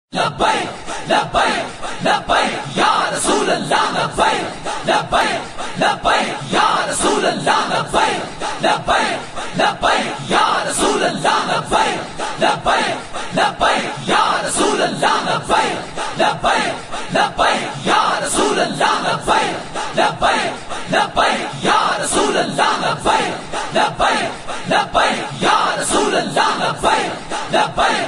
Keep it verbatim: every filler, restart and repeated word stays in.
लब्बैक लब्बैक लब्बैक या रसूल अल्लाह लब्बैक लब्बैक लब्बैक या रसूल अल्लाह लब्बैक लब्बैक लब्बैक या रसूल अल्लाह लब्बैक लब्बैक लब्बैक या रसूल अल्लाह लब्बैक लब्बैक लब्बैक या रसूल अल्लाह लब्बैक लब्बैक लब्बैक या रसूल अल्लाह लब्बैक लब्बैक लब्बैक या रसूल अल्लाह लब्बैक लब्बैक